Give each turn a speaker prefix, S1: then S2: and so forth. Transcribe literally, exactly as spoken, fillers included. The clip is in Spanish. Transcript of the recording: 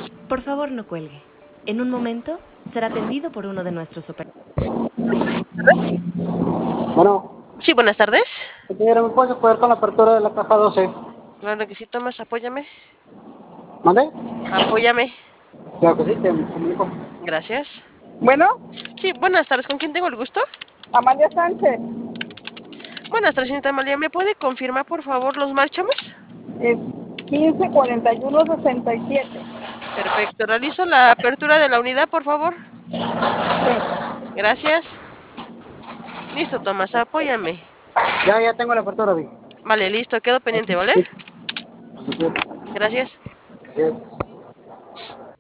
S1: Por favor, no cuelgue. En un momento será atendido por uno de nuestros operadores.
S2: Bueno,
S3: Sí, buenas tardes.
S2: señora, ¿me puedes apoyar con la apertura de la caja doce?
S3: Claro que sí, Tomás, apóyame.
S2: ¿Mande?
S3: Apóyame.
S2: Claro que sí, te comunico.
S3: Gracias.
S4: Bueno,
S3: Sí, buenas tardes. ¿Con quién tengo el gusto?
S4: Amalia Sánchez,
S3: Buenas tardes, señorita Amalia. ¿Me puede confirmar, por favor, los marchamos?
S4: es quince cuarenta y uno sesenta y siete.
S3: Perfecto. Realizo la apertura de la unidad, por favor. Gracias. Listo, Tomás, apóyame.
S2: Ya, ya tengo la apertura, vi.
S3: Vale, listo. Quedo pendiente, ¿vale?
S2: Sí.
S3: Gracias.
S2: Yes.